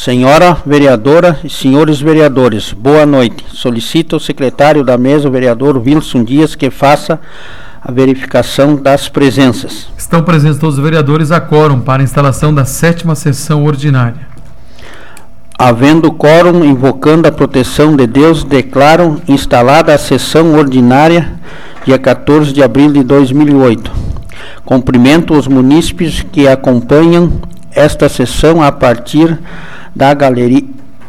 Senhora vereadora e senhores vereadores, boa noite. Solicito ao secretário da mesa, o vereador Wilson Dias, que faça a verificação das presenças. Estão presentes todos os vereadores a quórum para a instalação da 7ª sessão ordinária. Havendo quórum, invocando a proteção de Deus, declaro instalada a sessão ordinária, dia 14 de abril de 2008. Cumprimento os munícipes que acompanham esta sessão a partir da galeria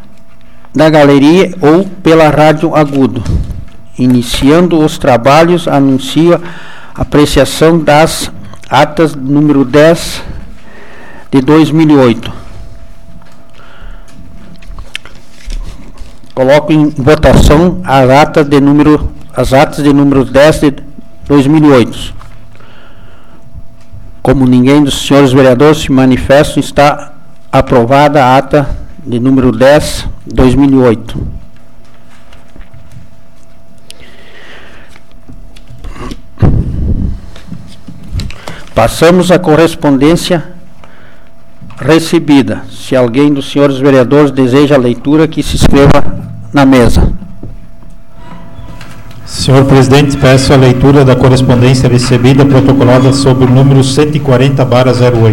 ou pela rádio agudo. Iniciando os trabalhos, anuncio a apreciação das atas número 10 de 2008. Coloco em votação as atas de número 10 de 2008. Como ninguém dos senhores vereadores se manifestam, está aprovada a ata de número 10 de 2008. Passamos à correspondência recebida. Se alguém dos senhores vereadores deseja a leitura, que se inscreva na mesa. Senhor presidente, peço a leitura da correspondência recebida protocolada sob o número 140/08.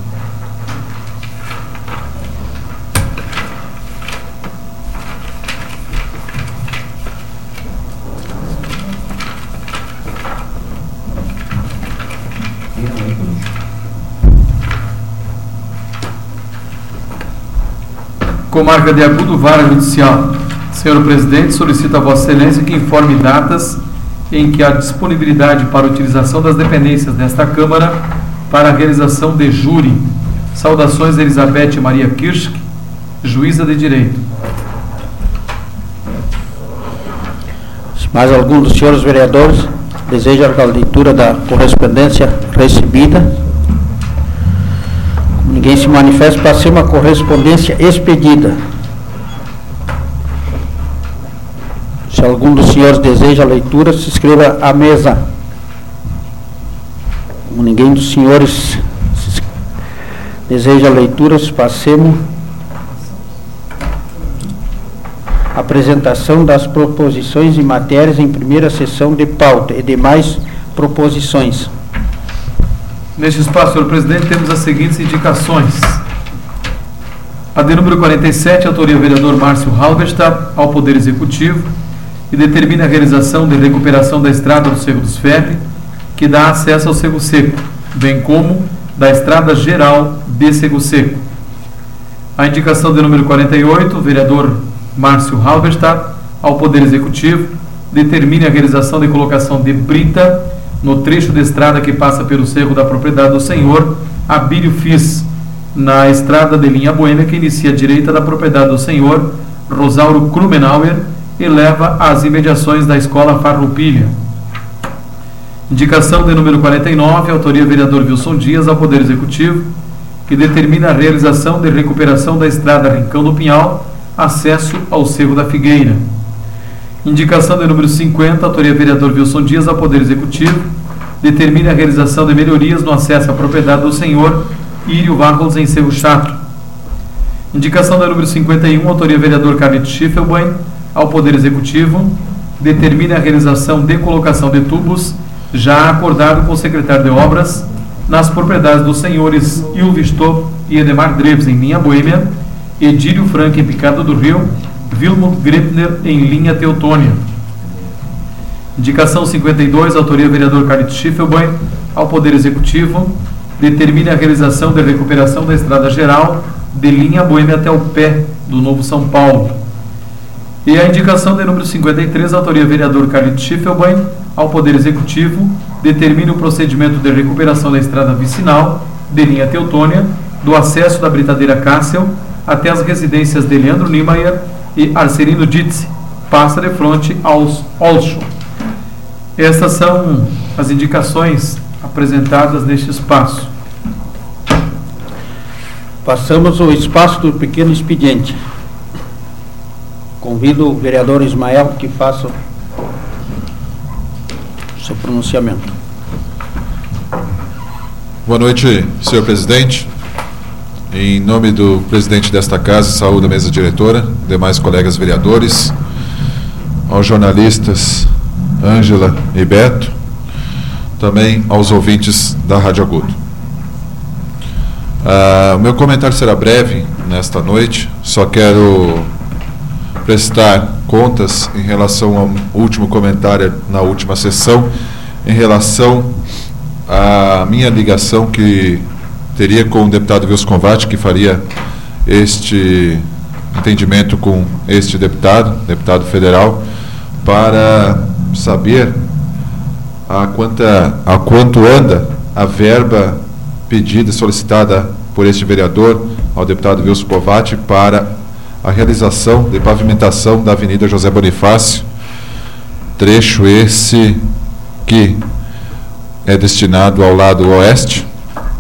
Comarca de Agudo, Vara Judicial. Senhor presidente, solicito a Vossa Excelência que informe datas em que há disponibilidade para a utilização das dependências desta Câmara para a realização de júri. Saudações, Elizabeth Maria Kirsch, juíza de direito. Se mais algum dos senhores vereadores deseja a leitura da correspondência recebida, ninguém se manifesta, passemos a correspondência expedida. Se algum dos senhores deseja a leitura, se inscreva à mesa. Como ninguém dos senhores deseja a leitura, passemos a apresentação das proposições e matérias em primeira sessão de pauta e demais proposições. Neste espaço, senhor presidente, temos as seguintes indicações. A de número 47, autoria do vereador Márcio Halberstadt, ao Poder Executivo, e determina a realização de recuperação da estrada do Cerro dos Ferre, que dá acesso ao Cerro Seco, bem como da estrada geral de Cerro Seco. A indicação de número 48, vereador Márcio Halberstadt, ao Poder Executivo, determina a realização de colocação de brita no trecho de estrada que passa pelo cerro da propriedade do senhor Abílio Fis, na estrada de linha Boêmia, que inicia à direita da propriedade do senhor Rosauro Krumenauer e leva às imediações da escola Farroupilha. Indicação de número 49, autoria do vereador Wilson Dias, ao Poder Executivo, que determina a realização de recuperação da estrada Rincão do Pinhal, acesso ao Cerro da Figueira. Indicação de número 50, autoria do vereador Wilson Dias, ao Poder Executivo, determina a realização de melhorias no acesso à propriedade do senhor Írio Varros, em Cerro Chato. Indicação de número 51, autoria do vereador Carlito Schiffelbein, ao Poder Executivo, determina a realização de colocação de tubos, já acordado com o secretário de Obras, nas propriedades dos senhores Ilvisto e Edemar Dreves, em linha Boêmia, Edílio Franco, em Picado do Rio, Vilmut Gripner, em linha Teutônia. Indicação 52, autoria do vereador Carlito Schiffelbein, ao Poder Executivo, determina a realização de recuperação da estrada geral de linha Boêmia até o pé do Novo São Paulo. E a indicação de número 53, autoria do vereador Carlito Schiffelbein, ao Poder Executivo, determina o procedimento de recuperação da estrada vicinal de linha Teutônia, do acesso da Britadeira Cássel até as residências de Leandro Niemeyer e Arcelino Ditze, passa de fronte aos Olson. Estas são as indicações apresentadas neste espaço. Passamos ao espaço do pequeno expediente. Convido o vereador Ismael que faça o seu pronunciamento. Boa noite, senhor presidente. Em nome do presidente desta casa, saúdo a mesa diretora, demais colegas vereadores, aos jornalistas Ângela e Beto, também aos ouvintes da Rádio Agudo. O meu comentário será breve nesta noite, só quero prestar contas em relação ao último comentário na última sessão, em relação à minha ligação que teria com o deputado Wilson Covatti, que faria este entendimento com este deputado federal, para saber a quanto anda a verba pedida, solicitada por este vereador ao deputado Wilson Covatti para a realização de pavimentação da Avenida José Bonifácio, trecho esse que é destinado ao lado oeste.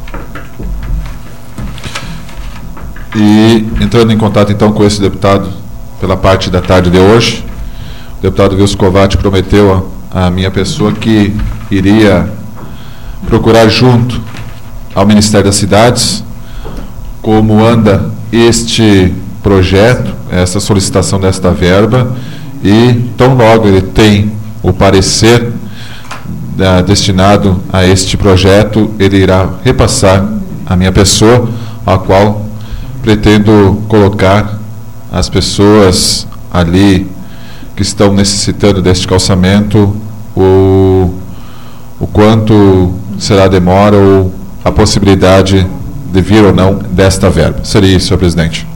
E entrando em contato então com esse deputado pela parte da tarde de hoje, o deputado Wilson Covatti prometeu a minha pessoa que iria procurar junto ao Ministério das Cidades como anda este projeto, essa solicitação desta verba, e tão logo ele tem o parecer destinado a este projeto, ele irá repassar a minha pessoa, a qual pretendo colocar as pessoas ali que estão necessitando deste calçamento, o quanto será a demora ou a possibilidade de vir ou não desta verba. Seria isso, senhor presidente.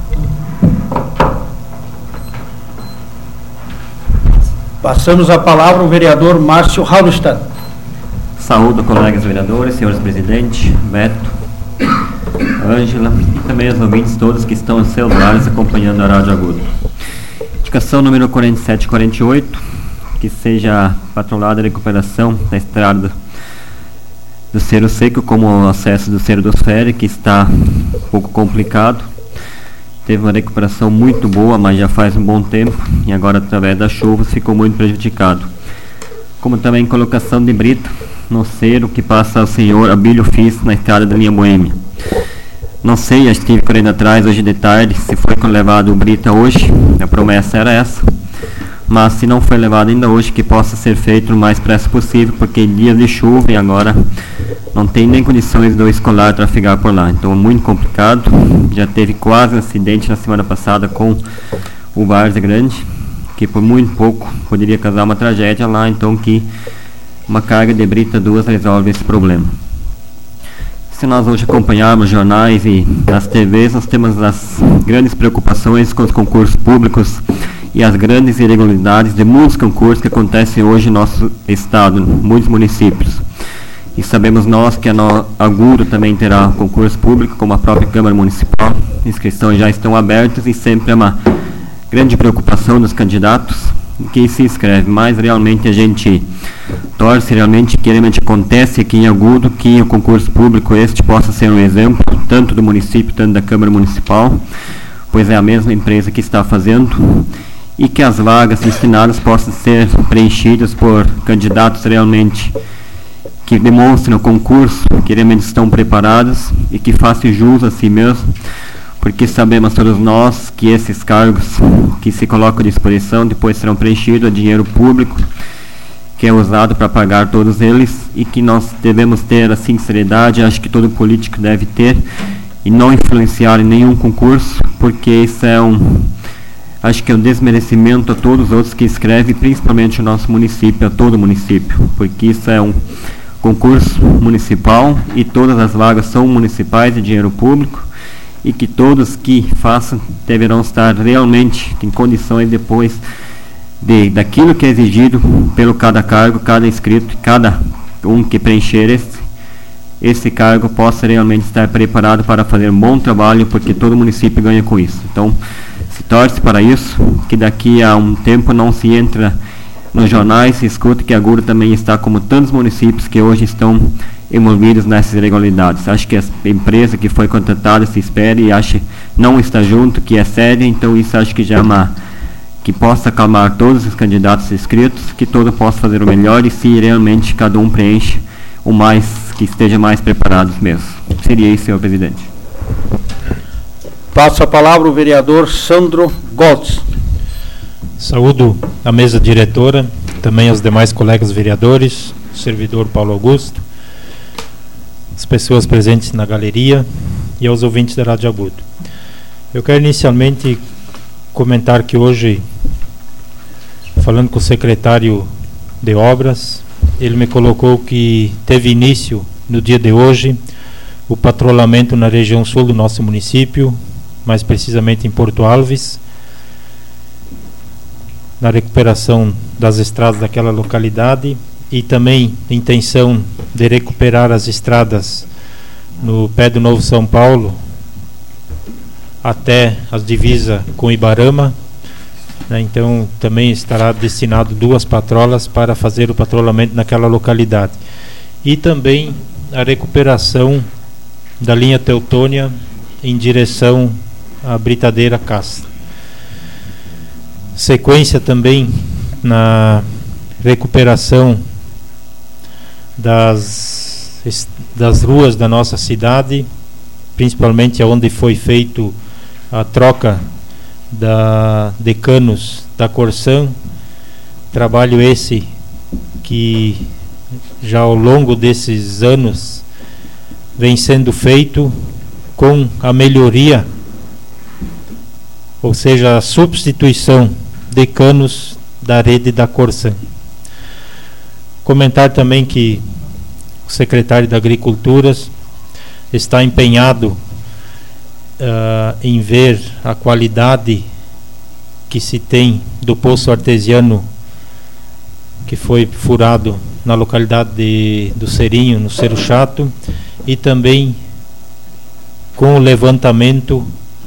Passamos a palavra ao vereador Márcio Halberstadt. Saúdo, colegas vereadores, senhores presidentes, Beto, Ângela e também os ouvintes todos que estão em seus lares acompanhando a Rádio Agudo. Indicação número 4748, que seja patrulhada a recuperação da estrada do Cerro Seco, como o acesso do Cerro dos Ferres, que está um pouco complicado. Teve uma recuperação muito boa, mas já faz um bom tempo, e agora através das chuvas ficou muito prejudicado. Como também colocação de brita no cerro que passa ao senhor Abílio Fis na estrada da linha Boêmia. Não sei, já estive correndo atrás hoje de tarde se foi levado o brita hoje, a promessa era essa, mas se não foi levado ainda hoje, que possa ser feito o mais depressa possível, porque dias de chuva e agora não tem nem condições do escolar trafegar por lá, então é muito complicado. Já teve quase um acidente na semana passada com o Várzea Grande, que por muito pouco poderia causar uma tragédia lá, então que uma carga de brita 2 resolve esse problema. Se nós hoje acompanharmos jornais e as TVs, nós temos as grandes preocupações com os concursos públicos e as grandes irregularidades de muitos concursos que acontecem hoje no nosso estado, em muitos municípios. E sabemos nós que a Agudo também terá concurso público, como a própria Câmara Municipal. Inscrições já estão abertas e sempre é uma grande preocupação dos candidatos que se inscreve, mas realmente a gente torce realmente que realmente acontece aqui em Agudo, que o concurso público este possa ser um exemplo, tanto do município, tanto da Câmara Municipal, pois é a mesma empresa que está fazendo, e que as vagas destinadas possam ser preenchidas por candidatos realmente que demonstrem o concurso, que realmente estão preparados e que façam jus a si mesmo, porque sabemos todos nós que esses cargos que se colocam à disposição depois serão preenchidos a dinheiro público, que é usado para pagar todos eles, e que nós devemos ter a sinceridade, acho que todo político deve ter, e não influenciar em nenhum concurso, porque isso é acho que é um desmerecimento a todos os outros que escrevem, principalmente o nosso município, a todo o município, porque isso é um concurso municipal e todas as vagas são municipais de dinheiro público, e que todos que façam deverão estar realmente em condições depois daquilo que é exigido pelo cada cargo, cada inscrito, cada um que preencher esse cargo possa realmente estar preparado para fazer um bom trabalho, porque todo município ganha com isso. Então, se torce para isso, que daqui a um tempo não se entra nos jornais, se escuta que Agudo também está como tantos municípios que hoje estão envolvidos nessas irregularidades. Acho que a empresa que foi contratada se espere e acha não está junto, que é séria, então isso acho que já é que possa acalmar todos os candidatos inscritos, que todos possam fazer o melhor, e se realmente cada um preenche o mais, que esteja mais preparados mesmo. Seria isso, senhor presidente. Passo a palavra ao vereador Sandro Goltz. Saúdo a mesa diretora, também aos demais colegas vereadores, o servidor Paulo Augusto, as pessoas presentes na galeria e aos ouvintes da Rádio Agudo. Eu quero inicialmente comentar que hoje, falando com o secretário de obras, ele me colocou que teve início no dia de hoje o patrulhamento na região sul do nosso município, mais precisamente em Porto Alves, na recuperação das estradas daquela localidade e também intenção de recuperar as estradas no pé do Novo São Paulo até as divisas com Ibarama, né? Então também estará destinado 2 patrolas para fazer o patrulhamento naquela localidade. E também a recuperação da linha Teutônia em direção à Britadeira Castro. Sequência também na recuperação das ruas da nossa cidade, principalmente onde foi feito a troca de canos da Corsan. Trabalho esse que já ao longo desses anos vem sendo feito com a melhoria, ou seja, a substituição de canos da rede da Corsan. Comentar também que o secretário da Agricultura está empenhado em ver a qualidade que se tem do poço artesiano que foi furado na localidade do Serinho, no Cerro Chato, e também com o levantamento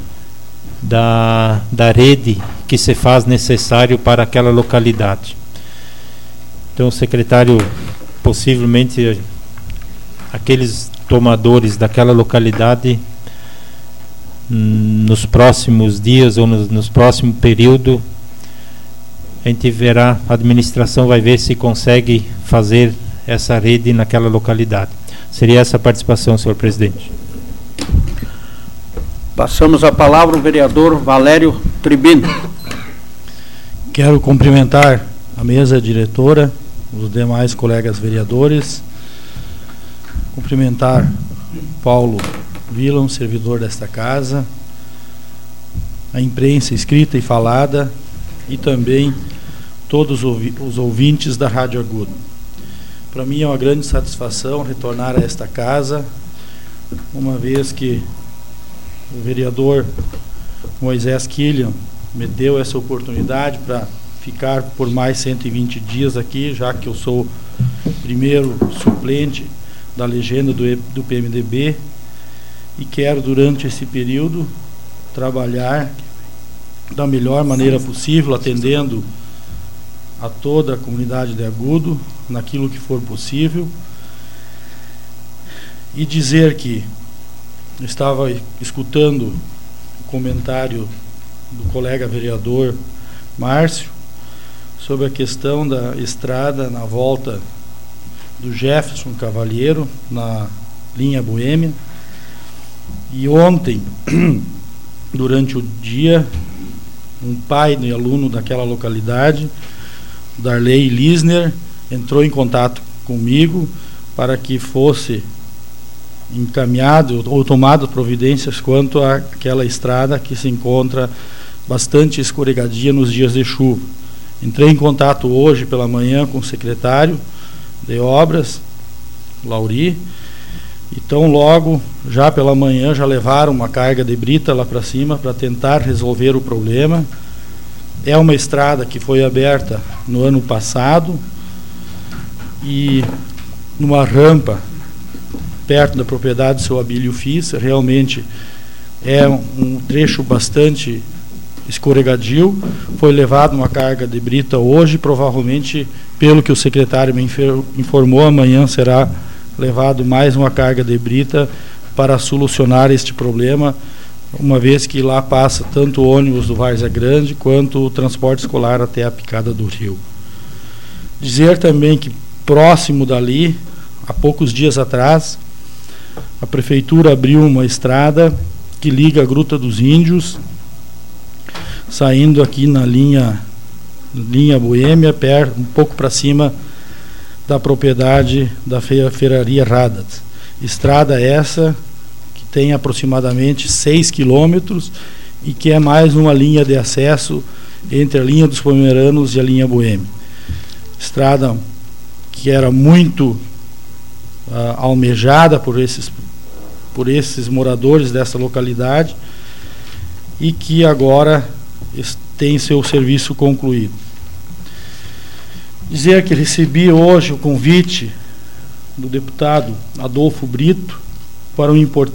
da rede que se faz necessário para aquela localidade. Então o secretário, possivelmente aqueles tomadores daquela localidade, nos próximos dias ou nos próximos período, a gente verá, a administração vai ver se consegue fazer essa rede naquela localidade. Seria essa a participação, senhor presidente. Passamos a palavra ao vereador Valério Tribino. Quero cumprimentar a mesa diretora, os demais colegas vereadores, cumprimentar Paulo Vilan, servidor desta casa, a imprensa escrita e falada e também todos os ouvintes da Rádio Agudo. Para mim é uma grande satisfação retornar a esta casa, uma vez que o vereador Moisés Killian me deu essa oportunidade para ficar por mais 120 dias aqui, já que eu sou o primeiro suplente da legenda do PMDB e quero, durante esse período, trabalhar da melhor maneira possível, atendendo a toda a comunidade de Agudo, naquilo que for possível, e dizer que estava escutando o comentário do colega vereador Márcio sobre a questão da estrada na volta do Jefferson Cavalheiro, na linha Boêmia. E ontem, durante o dia, um pai de aluno daquela localidade, Darley Lisner, entrou em contato comigo para que fosse encaminhado ou tomado providências quanto àquela estrada que se encontra bastante escorregadia nos dias de chuva. Entrei em contato hoje pela manhã com o secretário de obras, Lauri. Então logo, já pela manhã, já levaram uma carga de brita lá para cima para tentar resolver o problema. É uma estrada que foi aberta no ano passado e numa rampa perto da propriedade do seu Abílio Fissa. Realmente é um trecho bastante escorregadio. Foi levado uma carga de brita hoje, provavelmente, pelo que o secretário me informou, amanhã será levado mais uma carga de brita para solucionar este problema, uma vez que lá passa tanto o ônibus do Várzea Grande quanto o transporte escolar até a Picada do Rio. Dizer também que próximo dali, há poucos dias atrás, a prefeitura abriu uma estrada que liga a Gruta dos Índios, saindo aqui na linha Boêmia, um pouco para cima da propriedade da Ferraria Radas. Estrada essa que tem aproximadamente 6 quilômetros e que é mais uma linha de acesso entre a linha dos Pomeranos e a linha Boêmia. Estrada que era muito almejada por esses moradores dessa localidade e que agora tem seu serviço concluído. Dizer que recebi hoje o convite do deputado Adolfo Brito para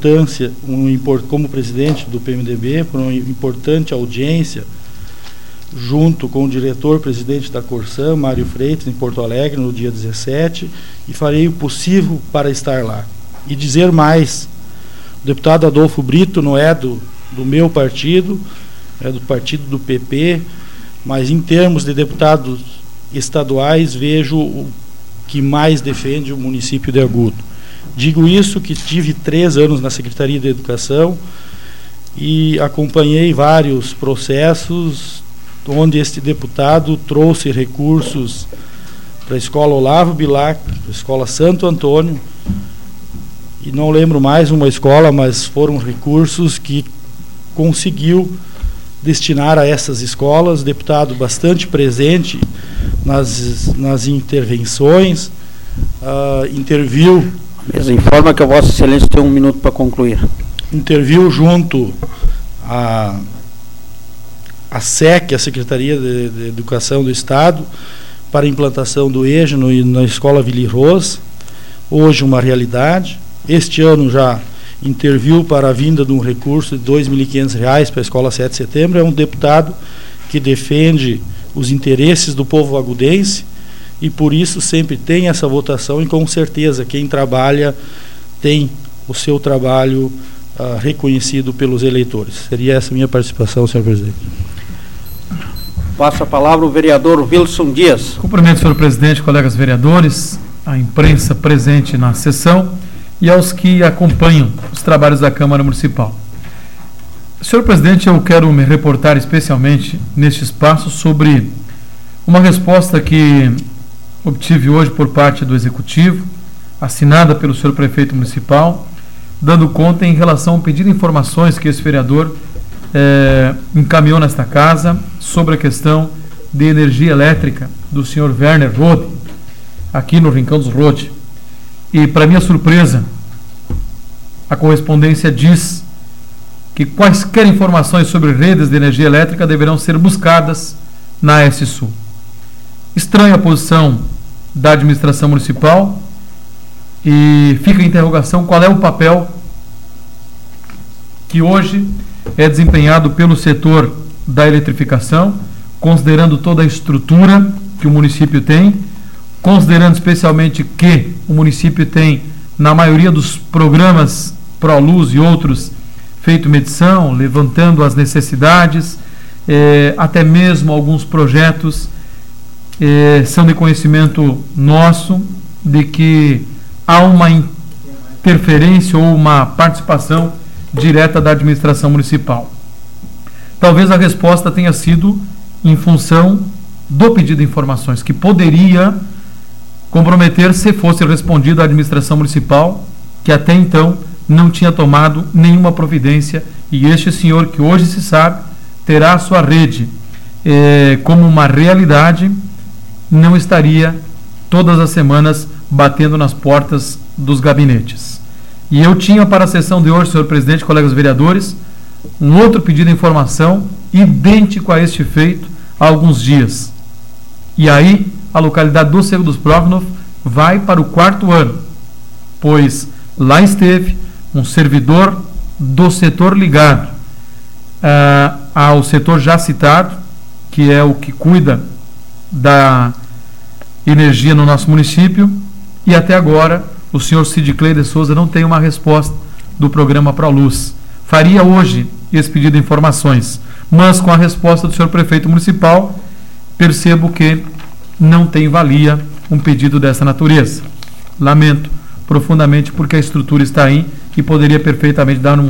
como presidente do PMDB, para uma importante audiência junto com o diretor-presidente da Corsã, Mário Freitas, em Porto Alegre, no dia 17, e farei o possível para estar lá. E dizer mais, o deputado Adolfo Brito não é do meu partido, é do partido do PP, mas em termos de deputados estaduais, vejo o que mais defende o município de Agudo. Digo isso que tive 3 anos na Secretaria de Educação e acompanhei vários processos onde este deputado trouxe recursos para a Escola Olavo Bilac, para a Escola Santo Antônio, e não lembro mais uma escola, mas foram recursos que conseguiu destinar a essas escolas. Deputado bastante presente nas intervenções, interviu. Mas informa que a Vossa Excelência tem 1 minuto para concluir. Interviu junto à SEC, a Secretaria de Educação do Estado, para a implantação do EJA na Escola Vili Rose, hoje uma realidade. Este ano já interviu para a vinda de um recurso de R$ 2.500 para a Escola 7 de Setembro. É um deputado que defende os interesses do povo agudense e por isso sempre tem essa votação, e com certeza quem trabalha tem o seu trabalho reconhecido pelos eleitores. Seria essa a minha participação, senhor presidente. Passa a palavra o vereador Wilson Dias. Cumprimento, senhor presidente, colegas vereadores, a imprensa presente na sessão e aos que acompanham os trabalhos da Câmara Municipal. Senhor presidente, eu quero me reportar especialmente neste espaço sobre uma resposta que obtive hoje por parte do Executivo, assinada pelo senhor prefeito municipal, dando conta em relação ao pedido de informações que esse vereador encaminhou nesta casa sobre a questão de energia elétrica do senhor Werner Rode, aqui no Rincão dos Rode. E, para minha surpresa, a correspondência diz que quaisquer informações sobre redes de energia elétrica deverão ser buscadas na AS Sul. Estranha a posição da administração municipal e fica a interrogação qual é o papel que hoje é desempenhado pelo setor da eletrificação, considerando toda a estrutura que o município tem, considerando especialmente que o município tem, na maioria dos programas ProLuz e outros, feito medição, levantando as necessidades, até mesmo alguns projetos são de conhecimento nosso de que há uma interferência ou uma participação direta da administração municipal. Talvez a resposta tenha sido em função do pedido de informações, que poderia comprometer se fosse respondido à administração municipal, que até então não tinha tomado nenhuma providência, e este senhor, que hoje se sabe, terá a sua rede como uma realidade, não estaria todas as semanas batendo nas portas dos gabinetes. E eu tinha para a sessão de hoje, senhor presidente, colegas vereadores, um outro pedido de informação idêntico a este feito há alguns dias. E aí a localidade do Cerro dos Prognov vai para o 4º ano, pois lá esteve um servidor do setor ligado ao setor já citado, que é o que cuida da energia no nosso município, e até agora o senhor Cid Clay de Souza não tem uma resposta do programa ProLuz. Faria hoje esse pedido de informações, mas com a resposta do senhor prefeito municipal, percebo que não tem valia um pedido dessa natureza. Lamento profundamente, porque a estrutura está aí e poderia perfeitamente dar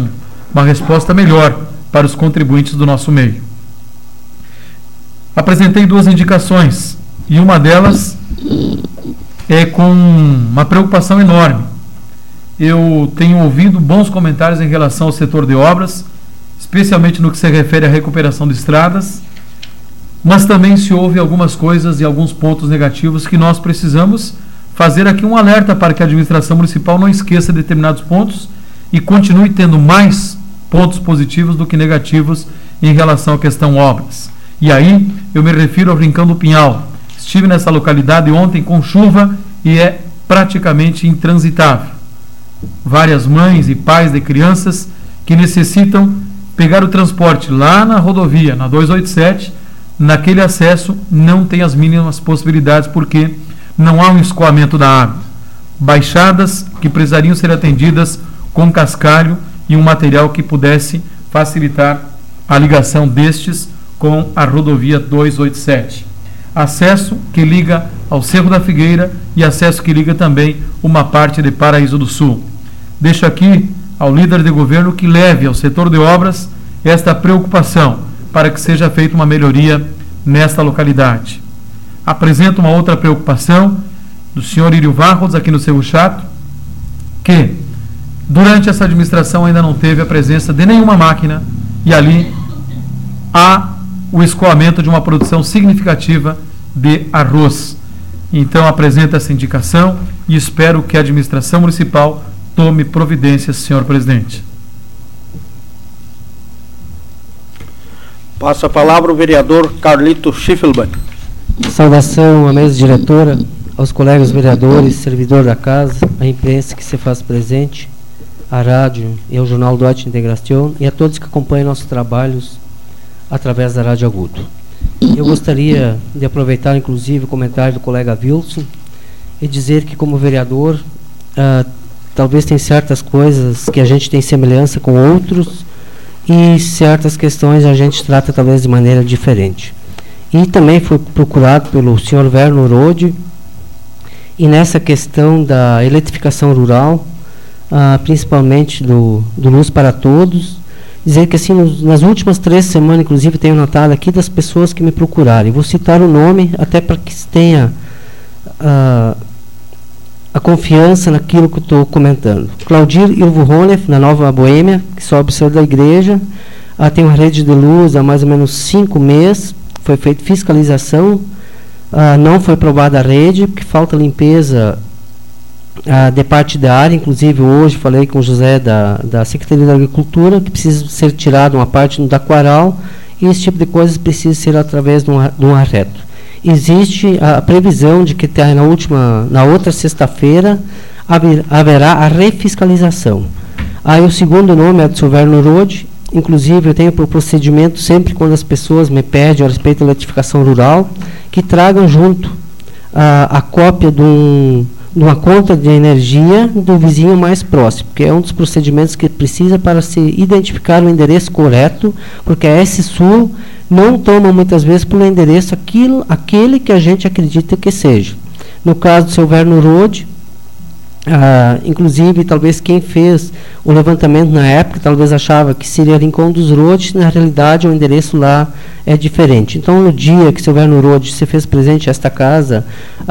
uma resposta melhor para os contribuintes do nosso meio. Apresentei 2 indicações e uma delas é com uma preocupação enorme. Eu tenho ouvido bons comentários em relação ao setor de obras, especialmente no que se refere à recuperação de estradas, mas também se ouve algumas coisas e alguns pontos negativos que nós precisamos fazer aqui um alerta para que a administração municipal não esqueça determinados pontos e continue tendo mais pontos positivos do que negativos em relação à questão obras. E aí eu me refiro ao Rincão do Pinhal. Estive nessa localidade ontem com chuva e é praticamente intransitável. Várias mães e pais de crianças que necessitam pegar o transporte lá na rodovia, na 287, naquele acesso não tem as mínimas possibilidades porque não há um escoamento da água. Baixadas que precisariam ser atendidas com cascalho e um material que pudesse facilitar a ligação destes com a rodovia 287. Acesso que liga ao Cerro da Figueira e acesso que liga também uma parte de Paraíso do Sul. Deixo aqui ao líder de governo que leve ao setor de obras esta preocupação para que seja feita uma melhoria nesta localidade. Apresento uma outra preocupação do senhor Írio Varros aqui no Cerro Chato, que durante essa administração ainda não teve a presença de nenhuma máquina e ali há o escoamento de uma produção significativa de arroz. Então apresento essa indicação e espero que a administração municipal tome providências, senhor presidente. Passa a palavra o vereador Carlito Schiffelbein. Saudação à mesa diretora, aos colegas vereadores, servidor da casa, à imprensa que se faz presente, à rádio e ao jornal Duarte Integração e a todos que acompanham nossos trabalhos através da Rádio Agudo. Eu gostaria de aproveitar, inclusive, o comentário do colega Wilson e dizer que, como vereador, talvez tem certas coisas que a gente tem semelhança com outros e certas questões a gente trata talvez de maneira diferente. E também fui procurado pelo senhor Verno Rode e nessa questão da eletrificação rural, principalmente do Luz para Todos, dizer que assim, nas últimas 3 semanas, inclusive, tenho notado aqui das pessoas que me procuraram. E vou citar o nome até para que se tenha a confiança naquilo que eu estou comentando. Claudir Ilvo Ronef, na Nova Boêmia, que sobe o céu da igreja, tem uma rede de luz há mais ou menos 5 meses, foi feita fiscalização, não foi aprovada a rede, porque falta limpeza de parte da área. Inclusive hoje falei com o José da Secretaria da Agricultura que precisa ser tirada uma parte do aquaral e esse tipo de coisas precisa ser através de um arreto. Existe a previsão de que na outra sexta-feira haverá a refiscalização. Aí o segundo nome é do Sr. Verno Rode. Inclusive eu tenho por procedimento sempre quando as pessoas me pedem a respeito da eletrificação rural que tragam junto a cópia de uma conta de energia do vizinho mais próximo, que é um dos procedimentos que precisa para se identificar o endereço correto, porque a S-Sul não toma muitas vezes pelo endereço aquele que a gente acredita que seja. No caso do seu Verno Rode, inclusive talvez quem fez o levantamento na época talvez achava que seria Rincão dos Rodes, na realidade o endereço lá é diferente. Então no dia que o seu Verno Rode se fez presente a esta casa,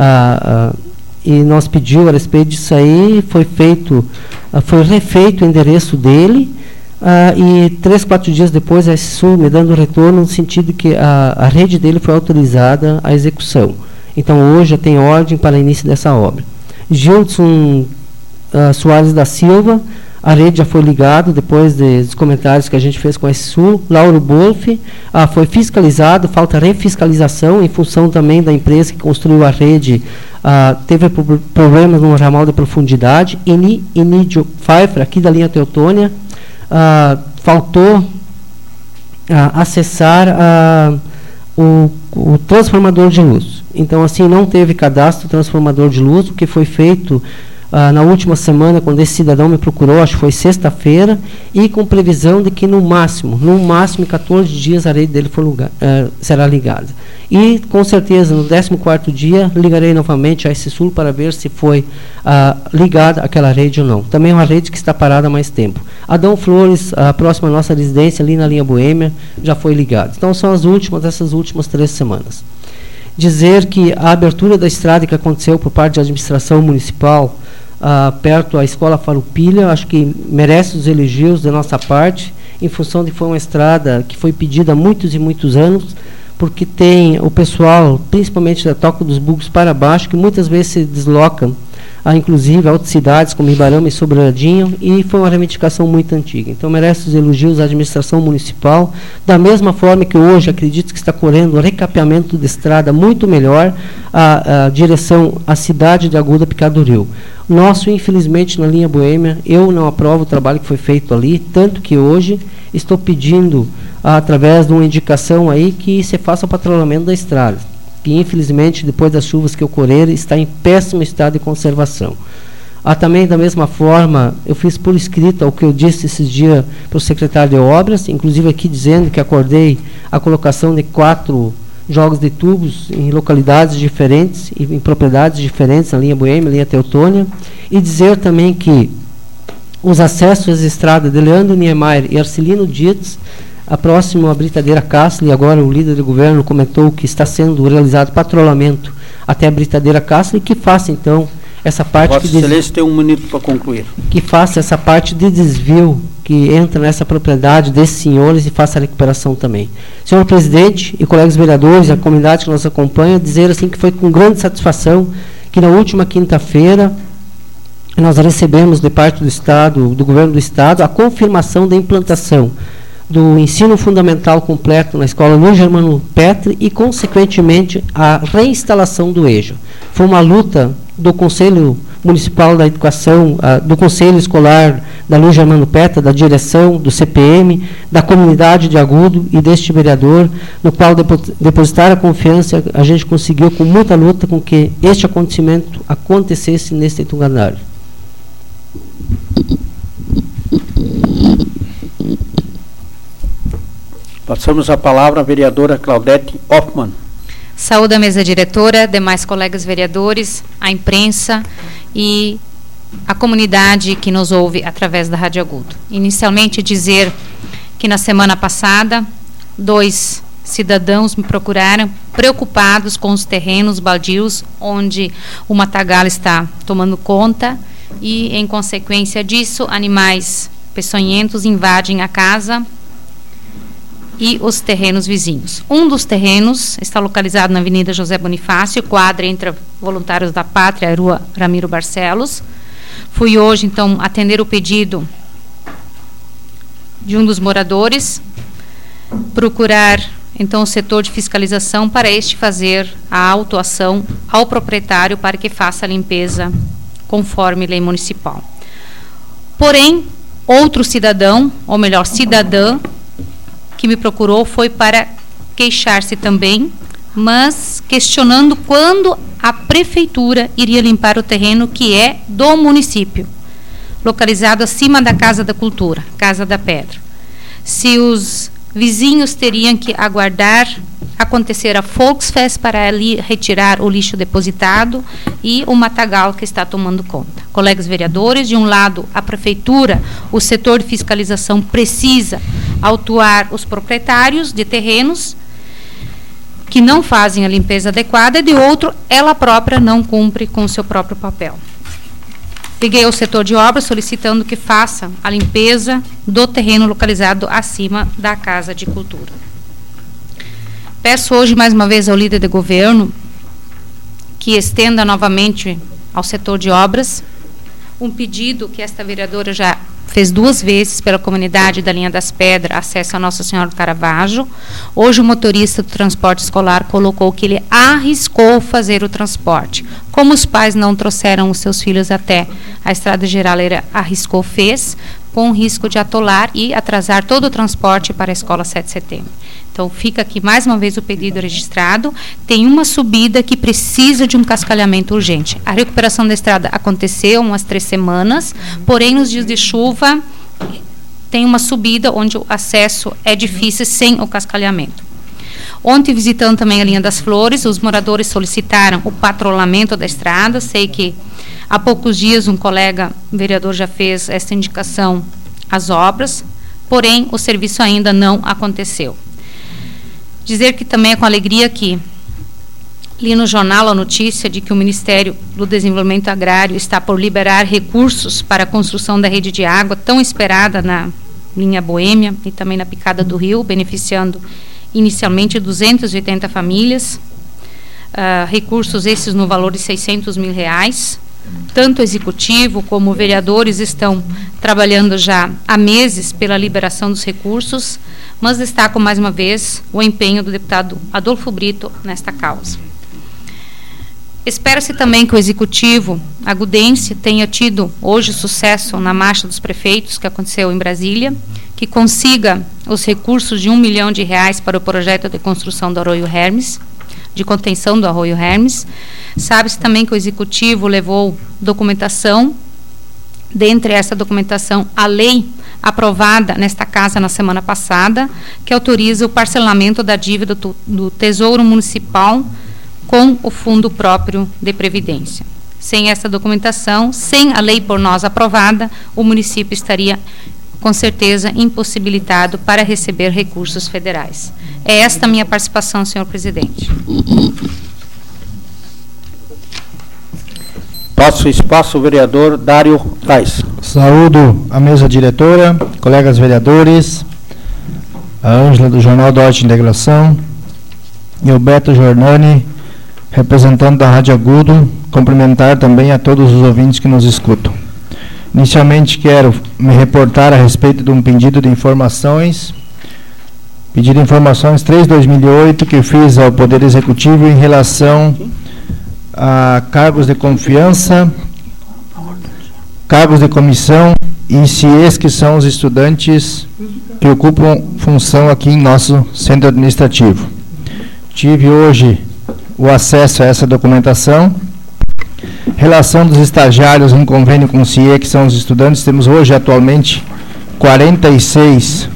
e nós pedimos a respeito disso aí, foi refeito o endereço dele, e 3, 4 dias depois a SSU me dando retorno no sentido que a rede dele foi autorizada à execução. Então hoje já tem ordem para início dessa obra. Gilson Soares da Silva, a rede já foi ligada depois dos comentários que a gente fez com a SSU. Lauro Bolf, foi fiscalizado, falta refiscalização em função também da empresa que construiu a rede, teve problemas no ramal de profundidade. Inidio Pfeiffer, aqui da linha Teutônia, faltou acessar o transformador de luz. Então, assim, não teve cadastro transformador de luz. O que foi feito, na última semana, quando esse cidadão me procurou, acho que foi sexta-feira, e com previsão de que no máximo, em 14 dias a rede dele será ligada. E, com certeza, no 14º dia, ligarei novamente a esse sul para ver se foi ligada aquela rede ou não. Também é uma rede que está parada há mais tempo. Adão Flores, próxima à nossa residência, ali na linha Boêmia, já foi ligada. Então, são essas últimas 3 semanas. Dizer que a abertura da estrada que aconteceu por parte da administração municipal, perto à Escola Farroupilha, acho que merece os elogios da nossa parte, em função de que foi uma estrada que foi pedida há muitos e muitos anos, porque tem o pessoal, principalmente da Toca dos Bugos para baixo, que muitas vezes se desloca, inclusive a outras cidades, como Ibarama e Sobradinho, e foi uma reivindicação muito antiga. Então, merece os elogios à administração municipal, da mesma forma que hoje, acredito que está correndo um recapeamento de estrada muito melhor, a direção à cidade de Aguda Picado do Rio. Nosso, infelizmente, na linha Boêmia, eu não aprovo o trabalho que foi feito ali, tanto que hoje estou pedindo, através de uma indicação aí, que se faça o patrulhamento da estrada, que infelizmente, depois das chuvas que ocorreram, está em péssimo estado de conservação. Também, da mesma forma, eu fiz por escrito o que eu disse esses dias para o secretário de Obras, inclusive aqui dizendo que acordei a colocação de 4 jogos de tubos em localidades diferentes, e em propriedades diferentes, na linha Boêmia, linha Teutônia, e dizer também que os acessos às estradas de Leandro Niemeyer e Arcelino Dietz, a próxima Britadeira Castle, e agora o líder do governo comentou que está sendo realizado patrulhamento até a Britadeira Castle, e que faça então essa parte... Vossa Excelência tem 1 minuto para concluir. Que faça essa parte de desvio que entra nessa propriedade desses senhores e faça a recuperação também. Senhor presidente e colegas vereadores, a comunidade que nos acompanha, dizer assim que foi com grande satisfação que na última quinta-feira nós recebemos de parte do Estado, do governo do Estado, a confirmação da implantação do ensino fundamental completo na escola Luiz Germano Petri e, consequentemente, a reinstalação do EJA. Foi uma luta do Conselho Municipal da Educação, do Conselho Escolar da Luiz Germano Petri, da direção, do CPM, da comunidade de Agudo e deste vereador, no qual depositar a confiança, a gente conseguiu com muita luta com que este acontecimento acontecesse neste Itunganário. Passamos a palavra à vereadora Claudete Hoffmann. Saúde a mesa diretora, demais colegas vereadores, a imprensa e a comunidade que nos ouve através da Rádio Agudo. Inicialmente dizer que na semana passada, 2 cidadãos me procuraram preocupados com os terrenos baldios onde o matagal está tomando conta e, em consequência disso, animais peçonhentos invadem a casa e os terrenos vizinhos. Um dos terrenos está localizado na Avenida José Bonifácio, quadra entre Voluntários da Pátria e a Rua Ramiro Barcelos. Fui hoje, então, atender o pedido de um dos moradores, procurar, então, o setor de fiscalização para este fazer a autuação ao proprietário para que faça a limpeza conforme lei municipal. Porém, outro cidadão, ou melhor, cidadã, que me procurou foi para queixar-se também, mas questionando quando a prefeitura iria limpar o terreno que é do município, localizado acima da Casa da Cultura, Casa da Pedra. Se os vizinhos teriam que aguardar acontecer a Volksfest para ali retirar o lixo depositado e o matagal que está tomando conta. Colegas vereadores, de um lado, a prefeitura, o setor de fiscalização precisa autuar os proprietários de terrenos que não fazem a limpeza adequada, e de outro, ela própria não cumpre com o seu próprio papel. Liguei ao setor de obras solicitando que faça a limpeza do terreno localizado acima da Casa de Cultura. Peço hoje mais uma vez ao líder de governo que estenda novamente ao setor de obras um pedido que esta vereadora já fez 2 vezes pela comunidade da Linha das Pedras, acesso a Nossa Senhora do Caravaggio. Hoje o motorista do transporte escolar colocou que ele arriscou fazer o transporte. Como os pais não trouxeram os seus filhos até a Estrada Geral, ele arriscou, fez. com o risco de atolar e atrasar todo o transporte para a Escola 7 de Setembro. Então, fica aqui mais uma vez o pedido registrado. Tem uma subida que precisa de um cascalhamento urgente. A recuperação da estrada aconteceu umas 3 semanas, porém, nos dias de chuva, tem uma subida onde o acesso é difícil sem o cascalhamento. Ontem, visitando também a linha das Flores, os moradores solicitaram o patrulhamento da estrada. Sei que há poucos dias um colega vereador já fez essa indicação às obras, porém o serviço ainda não aconteceu. Dizer que também é com alegria que li no jornal a notícia de que o Ministério do Desenvolvimento Agrário está por liberar recursos para a construção da rede de água tão esperada na linha Boêmia e também na Picada do Rio, beneficiando inicialmente 280 famílias, recursos esses no valor de R$600 mil. Tanto o executivo como vereadores estão trabalhando já há meses pela liberação dos recursos, mas destaco mais uma vez o empenho do deputado Adolfo Brito nesta causa. Espera-se também que o executivo agudense tenha tido hoje sucesso na marcha dos prefeitos que aconteceu em Brasília, que consiga os recursos de R$1 milhão para o projeto de construção do Arroio Hermes, de contenção do Arroio Hermes. Sabe-se também que o executivo levou documentação, dentre essa documentação, a lei aprovada nesta casa na semana passada, que autoriza o parcelamento da dívida do Tesouro Municipal com o Fundo Próprio de Previdência. Sem essa documentação, sem a lei por nós aprovada, o município estaria, com certeza, impossibilitado para receber recursos federais. É esta a minha participação, senhor presidente. Passo o espaço, vereador Dário Tais. Saúdo a mesa diretora, colegas vereadores, a Ângela do Jornal da Ótica Integração e o Beto Giordani, representante da Rádio Agudo, cumprimentar também a todos os ouvintes que nos escutam. Inicialmente quero me reportar a respeito de um pedido de informações 3/2008 que fiz ao Poder Executivo em relação a cargos de confiança, cargos de comissão e CIEs, que são os estudantes que ocupam função aqui em nosso centro administrativo. Tive hoje o acesso a essa documentação. Relação dos estagiários em convênio com o CIE, que são os estudantes, temos hoje atualmente 46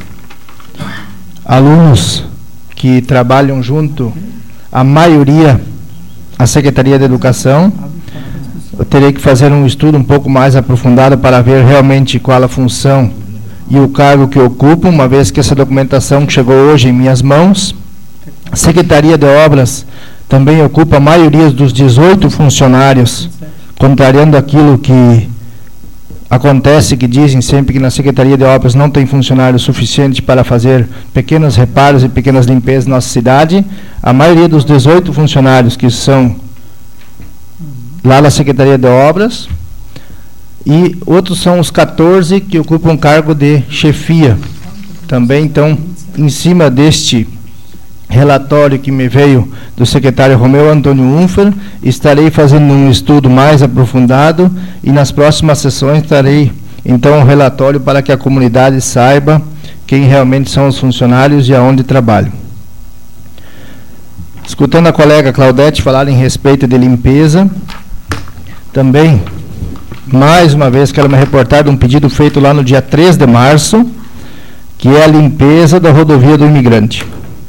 alunos que trabalham junto, a maioria, à Secretaria de Educação. Eu terei que fazer um estudo um pouco mais aprofundado para ver realmente qual a função e o cargo que ocupam, uma vez que essa documentação que chegou hoje em minhas mãos. A Secretaria de Obras também ocupa a maioria dos 18 funcionários, contrariando aquilo que acontece, que dizem sempre que na Secretaria de Obras não tem funcionário suficiente para fazer pequenos reparos e pequenas limpezas na nossa cidade. A maioria dos 18 funcionários que são lá na Secretaria de Obras, e outros são os 14 que ocupam cargo de chefia. Também, então, em cima deste relatório que me veio do secretário Romeu Antônio Unfer, estarei fazendo um estudo mais aprofundado e nas próximas sessões trarei então um relatório para que a comunidade saiba quem realmente são os funcionários e aonde trabalham. Escutando a colega Claudete falar em respeito de limpeza, também, mais uma vez, quero me reportar de um pedido feito lá no dia 3 de março, que é a limpeza da rodovia do Imigrante.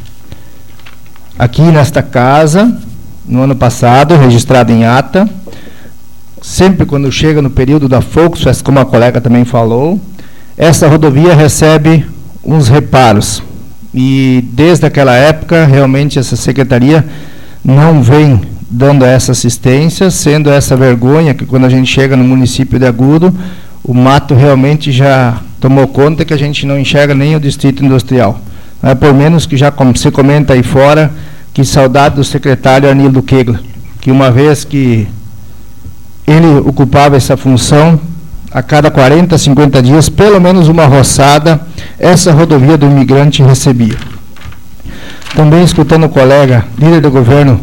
Aqui nesta casa, no ano passado, registrado em ata, sempre quando chega no período da Volksfest, como a colega também falou, essa rodovia recebe uns reparos. E desde aquela época, realmente, essa secretaria não vem dando essa assistência, sendo essa vergonha que quando a gente chega no município de Agudo, o mato realmente já tomou conta que a gente não enxerga nem o distrito industrial. Não é por menos que já se comenta aí fora que saudade do secretário Anildo Kegler, que uma vez que ele ocupava essa função, a cada 40, 50 dias, pelo menos uma roçada, essa rodovia do Imigrante recebia. Também escutando o colega, líder do governo,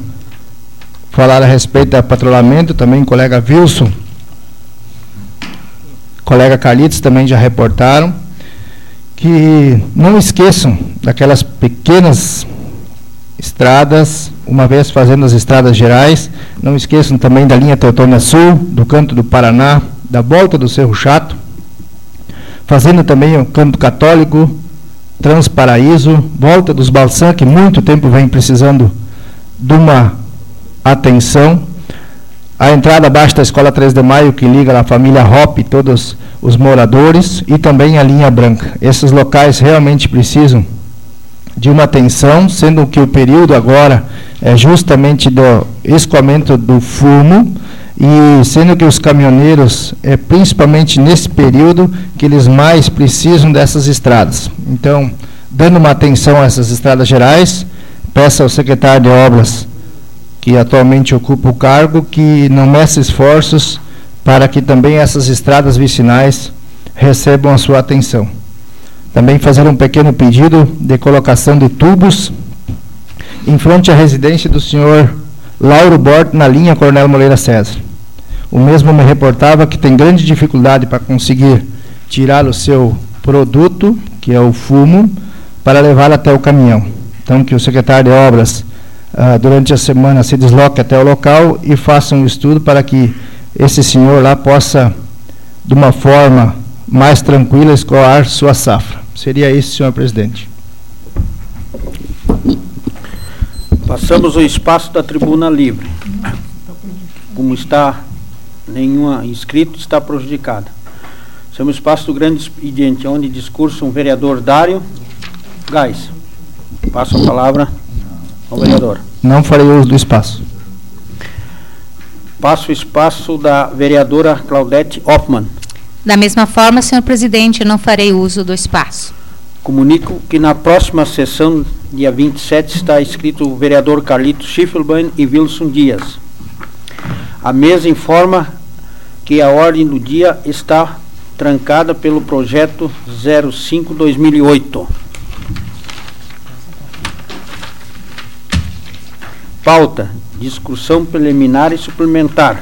falar a respeito do patrulhamento, também o colega Wilson, colega Carlitos também já reportaram, que não esqueçam daquelas pequenas estradas, uma vez fazendo as estradas gerais, não esqueçam também da linha Teutônia Sul, do Canto do Paraná, da volta do Cerro Chato, fazendo também o Canto Católico, Transparaíso, volta dos Balsã, que muito tempo vem precisando de uma atenção, a entrada abaixo da Escola 3 de Maio, que liga a família Hoppe, todos os moradores, e também a linha branca. Esses locais realmente precisam de uma atenção, sendo que o período agora é justamente do escoamento do fumo, e sendo que os caminhoneiros, principalmente nesse período, que eles mais precisam dessas estradas. Então, dando uma atenção a essas estradas gerais, peço ao secretário de Obras, que atualmente ocupa o cargo, que não meça esforços para que também essas estradas vicinais recebam a sua atenção. Também fazer um pequeno pedido de colocação de tubos em frente à residência do senhor Lauro Bort, na linha Coronel Moreira César. O mesmo me reportava que tem grande dificuldade para conseguir tirar o seu produto, que é o fumo, para levar até o caminhão. Então, que o secretário de Obras, durante a semana, se desloque até o local e faça um estudo para que esse senhor lá possa, de uma forma mais tranquila, escoar sua safra. Seria isso, senhor presidente. Passamos o espaço da tribuna livre. Como está nenhum inscrito, está prejudicado. Somos o espaço do grande expediente, onde discursa um vereador Dário Gás. Passo a palavra ao vereador. Não farei uso do espaço. Passo o espaço da vereadora Claudete Hoffmann. Da mesma forma, senhor presidente, não farei uso do espaço. Comunico que na próxima sessão, dia 27, está escrito o vereador Carlito Schiffelbein e Wilson Dias. A mesa informa que a ordem do dia está trancada pelo projeto 05/2008. Pauta: discussão preliminar e suplementar.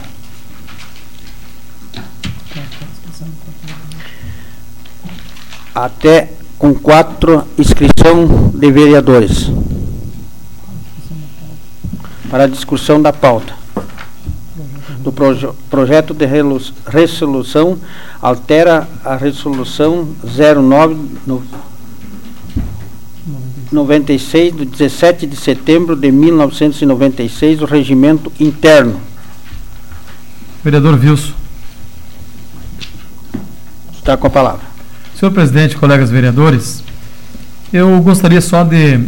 Até com 4 inscrição de vereadores para a discussão da pauta do projeto de resolução altera a resolução 09/96 do 17 de setembro de 1996 do regimento interno. Vereador Wilson. Está com a palavra. Senhor presidente, colegas vereadores, eu gostaria só de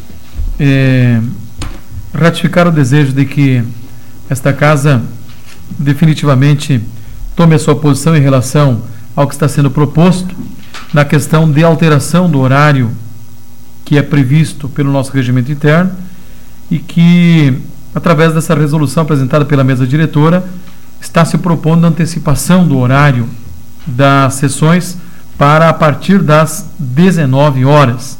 ratificar o desejo de que esta casa definitivamente tome a sua posição em relação ao que está sendo proposto na questão de alteração do horário que é previsto pelo nosso regimento interno e que, através dessa resolução apresentada pela mesa diretora, está se propondo a antecipação do horário das sessões para a partir das 19 horas.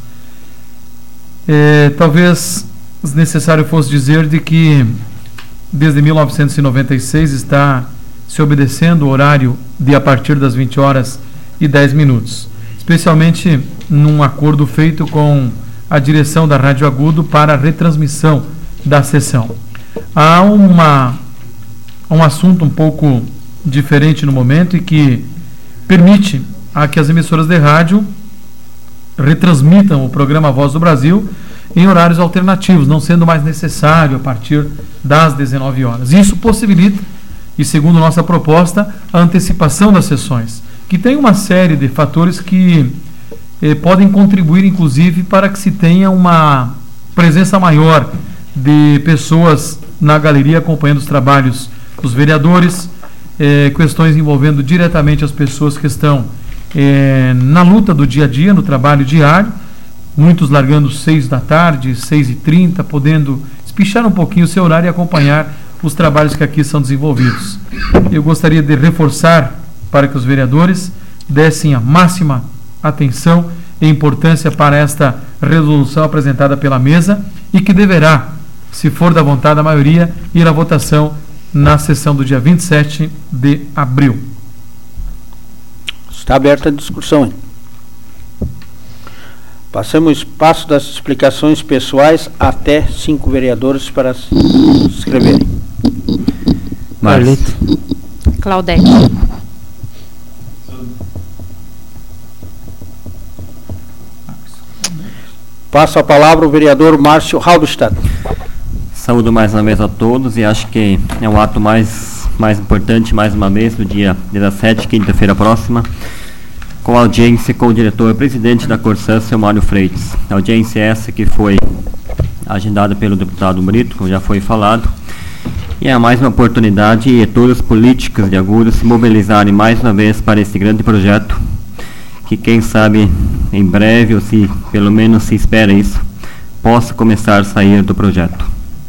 Talvez necessário fosse dizer de que desde 1996 está se obedecendo o horário de a partir das 20 horas e 10 minutos, especialmente num acordo feito com a direção da Rádio Agudo para a retransmissão da sessão. Há um assunto um pouco diferente no momento e que permite a que as emissoras de rádio retransmitam o programa Voz do Brasil em horários alternativos, não sendo mais necessário a partir das 19 horas. Isso possibilita, e segundo nossa proposta, a antecipação das sessões, que tem uma série de fatores que podem contribuir, inclusive, para que se tenha uma presença maior de pessoas na galeria acompanhando os trabalhos dos vereadores, questões envolvendo diretamente as pessoas que estão na luta do dia a dia, no trabalho diário, muitos largando 6 da tarde, 6h30, podendo espichar um pouquinho o seu horário e acompanhar os trabalhos que aqui são desenvolvidos. Eu gostaria de reforçar para que os vereadores dessem a máxima atenção e importância para esta resolução apresentada pela mesa e que deverá, se for da vontade da maioria, ir à votação na sessão do dia 27 de abril. Está aberta a discussão, hein? Passamos o espaço das explicações pessoais até 5 vereadores para se inscreverem. Marlito. Claudete. Passo a palavra ao vereador Márcio Halberstadt. Saúdo mais uma vez a todos e acho que é um ato mais importante, mais uma vez, no dia 17, quinta-feira próxima, com audiência com o diretor-presidente da Corsã, seu Mário Freitas. A audiência essa que foi agendada pelo deputado Brito, como já foi falado, e é mais uma oportunidade de todas as políticas de Agudos se mobilizarem mais uma vez para esse grande projeto, que quem sabe em breve, ou se pelo menos se espera isso, possa começar a sair do projeto.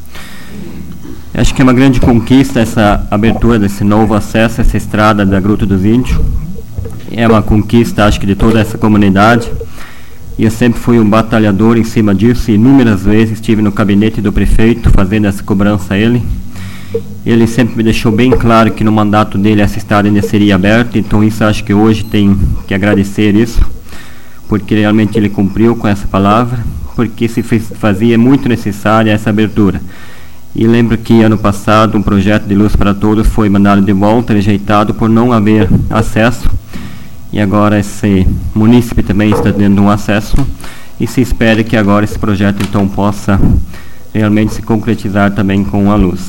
Acho que é uma grande conquista essa abertura desse novo acesso a essa estrada da Gruta dos Índios. É uma conquista, acho que, de toda essa comunidade. E eu sempre fui um batalhador em cima disso, e inúmeras vezes estive no gabinete do prefeito fazendo essa cobrança a ele. Ele sempre me deixou bem claro que no mandato dele essa estrada ainda seria aberta, então isso acho que hoje tem que agradecer isso, porque realmente ele cumpriu com essa palavra, porque se fazia muito necessária essa abertura. E lembro que ano passado um projeto de Luz para Todos foi mandado de volta, rejeitado por não haver acesso, e agora esse munícipe também está tendo um acesso, e se espera que agora esse projeto então possa realmente se concretizar também com a luz.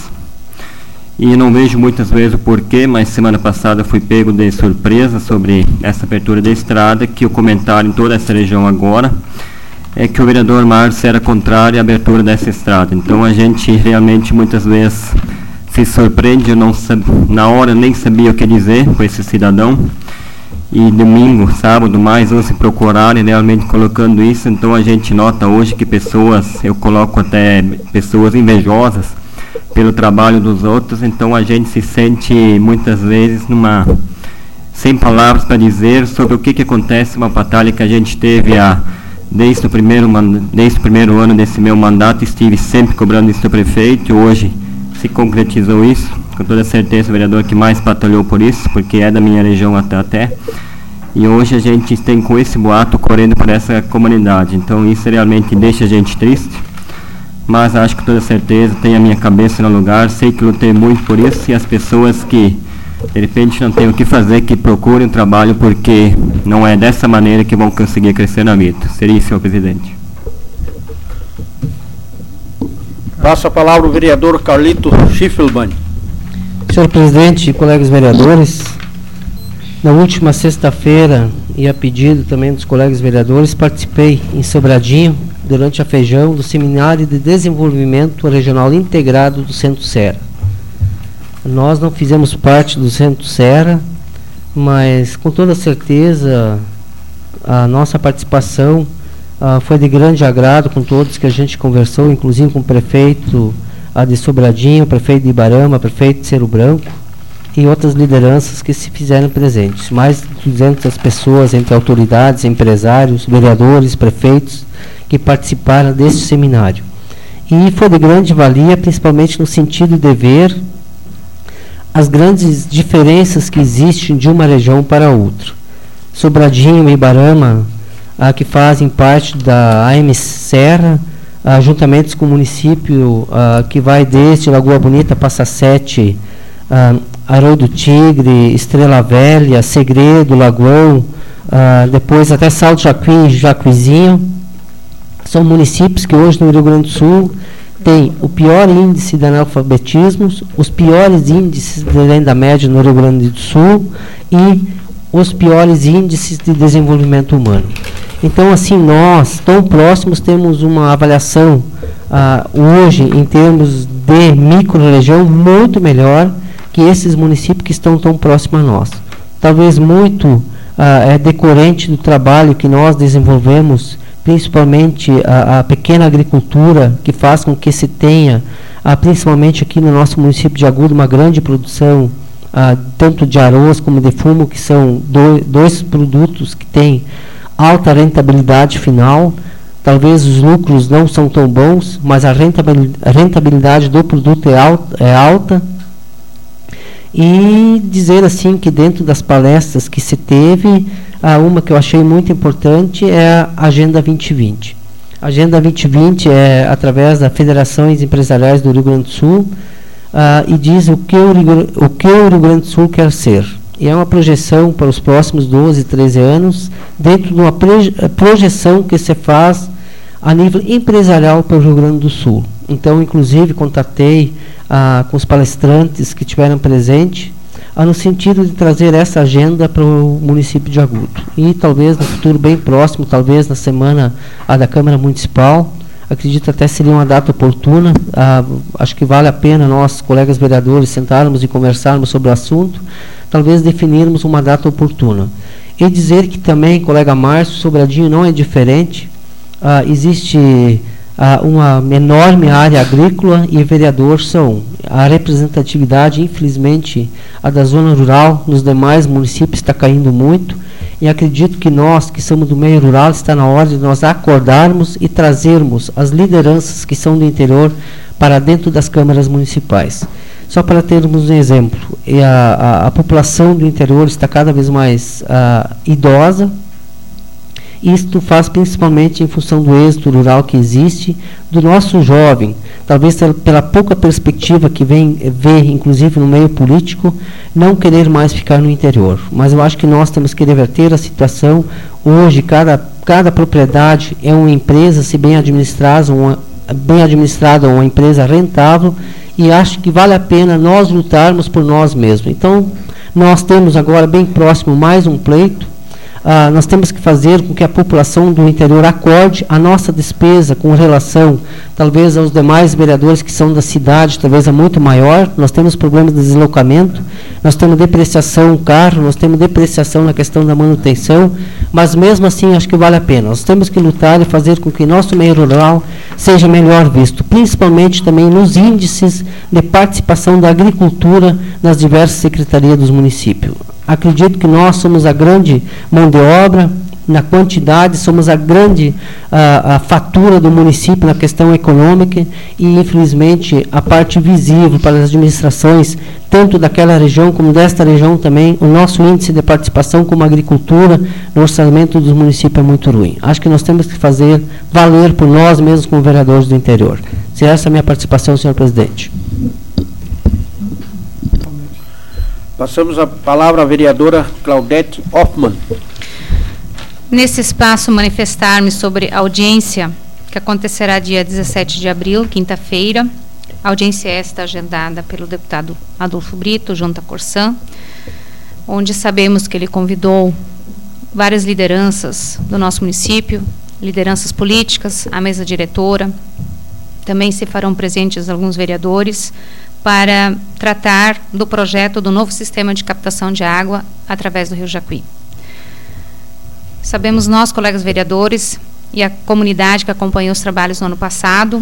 E não vejo muitas vezes o porquê, mas semana passada fui pego de surpresa sobre essa abertura da estrada, que o comentário em toda essa região agora é que o vereador Márcio era contrário à abertura dessa estrada. Então a gente realmente muitas vezes se surpreende, eu não na hora nem sabia o que dizer com esse cidadão. E domingo, sábado, mais se procurarem realmente colocando isso, então a gente nota hoje que pessoas, eu coloco até pessoas invejosas pelo trabalho dos outros, então a gente se sente muitas vezes sem palavras para dizer sobre o que acontece, uma batalha que a gente teve desde o primeiro ano desse meu mandato, estive sempre cobrando isso do prefeito, e hoje se concretizou isso, com toda certeza o vereador que mais batalhou por isso, porque é da minha região até, e hoje a gente tem com esse boato correndo por essa comunidade, então isso realmente deixa a gente triste, mas acho que com toda certeza tem a minha cabeça no lugar, sei que lutei muito por isso, e as pessoas que de repente não tem o que fazer, que procurem um trabalho, porque não é dessa maneira que vão conseguir crescer na vida. Seria isso, senhor presidente. Passo a palavra ao vereador Carlito Schiffelmann. Senhor presidente e colegas vereadores, na última sexta-feira, e a pedido também dos colegas vereadores, participei em Sobradinho, durante a Feijão, do Seminário de Desenvolvimento Regional Integrado do Centro Serra. Nós não fizemos parte do Centro Serra, mas com toda certeza a nossa participação foi de grande agrado com todos que a gente conversou, inclusive com o prefeito de Sobradinho, o prefeito de Ibarama, o prefeito de Cerro Branco e outras lideranças que se fizeram presentes. Mais de 200 pessoas, entre autoridades, empresários, vereadores, prefeitos, que participaram deste seminário. E foi de grande valia, principalmente no sentido de ver as grandes diferenças que existem de uma região para outra. Sobradinho e Ibarama, que fazem parte da AM Serra, juntamente com o município que vai desde Lagoa Bonita, Passa Sete, Arroio do Tigre, Estrela Velha, Segredo, Lagoão, depois até Salto Jacuí e Jacuizinho, são municípios que hoje no Rio Grande do Sul tem o pior índice de analfabetismo, os piores índices de renda média no Rio Grande do Sul e os piores índices de desenvolvimento humano. Então, assim, nós, tão próximos, temos uma avaliação hoje, em termos de micro-região, muito melhor que esses municípios que estão tão próximos a nós. Talvez muito é decorrente do trabalho que nós desenvolvemos, principalmente a pequena agricultura, que faz com que se tenha, principalmente aqui no nosso município de Agudo, uma grande produção, tanto de arroz como de fumo, que são dois produtos que têm alta rentabilidade final. Talvez os lucros não são tão bons, mas a rentabilidade do produto é alta. E dizer assim que dentro das palestras que se teve, uma que eu achei muito importante é a Agenda 2020. A Agenda 2020 é através das Federações Empresariais do Rio Grande do Sul, e diz o que o Rio Grande do Sul quer ser. E é uma projeção para os próximos 12, 13 anos, dentro de uma projeção que se faz a nível empresarial para o Rio Grande do Sul. Então, inclusive, contatei com os palestrantes que estiveram presentes, no sentido de trazer essa agenda para o município de Agudo. E talvez no futuro bem próximo, talvez na semana da Câmara Municipal, acredito até seria uma data oportuna. Acho que vale a pena nós, colegas vereadores, sentarmos e conversarmos sobre o assunto, talvez definirmos uma data oportuna. E dizer que também, colega Márcio, Sobradinho não é diferente. Existe uma enorme área agrícola e vereadores são. A representatividade, infelizmente, a da zona rural nos demais municípios está caindo muito, e acredito que nós, que somos do meio rural, está na hora de nós acordarmos e trazermos as lideranças que são do interior para dentro das câmaras municipais. Só para termos um exemplo, a população do interior está cada vez mais idosa. Isto faz principalmente em função do êxito rural que existe, do nosso jovem, talvez pela pouca perspectiva que vem ver, inclusive no meio político, não querer mais ficar no interior. Mas eu acho que nós temos que reverter a situação. Hoje, cada propriedade é uma empresa, se bem administrada, uma empresa rentável, e acho que vale a pena nós lutarmos por nós mesmos. Então, nós temos agora bem próximo mais um pleito. Nós temos que fazer com que a população do interior acorde a nossa despesa com relação, talvez, aos demais vereadores que são da cidade, talvez é muito maior. Nós temos problemas de deslocamento, nós temos depreciação no carro, nós temos depreciação na questão da manutenção, mas mesmo assim acho que vale a pena. Nós temos que lutar e fazer com que nosso meio rural seja melhor visto, principalmente também nos índices de participação da agricultura nas diversas secretarias dos municípios. Acredito que nós somos a grande mão de obra, na quantidade, somos a grande a fatura do município na questão econômica, e, infelizmente, a parte visível para as administrações, tanto daquela região como desta região também, o nosso índice de participação como agricultura no orçamento dos municípios é muito ruim. Acho que nós temos que fazer valer por nós mesmos como vereadores do interior. Se essa é a minha participação, senhor presidente. Passamos a palavra à vereadora Claudete Hoffmann. Nesse espaço, manifestar-me sobre a audiência que acontecerá dia 17 de abril, quinta-feira. A audiência esta agendada pelo deputado Adolfo Brito, junto à Corsã, onde sabemos que ele convidou várias lideranças do nosso município, lideranças políticas, a mesa diretora. Também se farão presentes alguns vereadores para tratar do projeto do novo sistema de captação de água através do Rio Jacuí. Sabemos nós, colegas vereadores, e a comunidade que acompanhou os trabalhos no ano passado,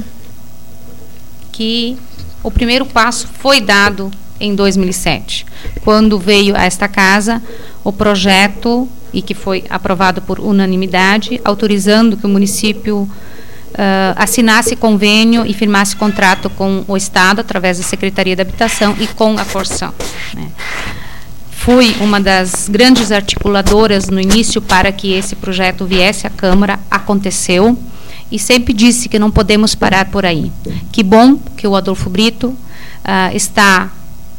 que o primeiro passo foi dado em 2007, quando veio a esta casa o projeto, e que foi aprovado por unanimidade, autorizando que o município assinasse convênio e firmasse contrato com o Estado, através da Secretaria da Habitação e com a Corsã, né. Fui uma das grandes articuladoras no início para que esse projeto viesse à Câmara, aconteceu, e sempre disse que não podemos parar por aí. Que bom que o Adolfo Brito está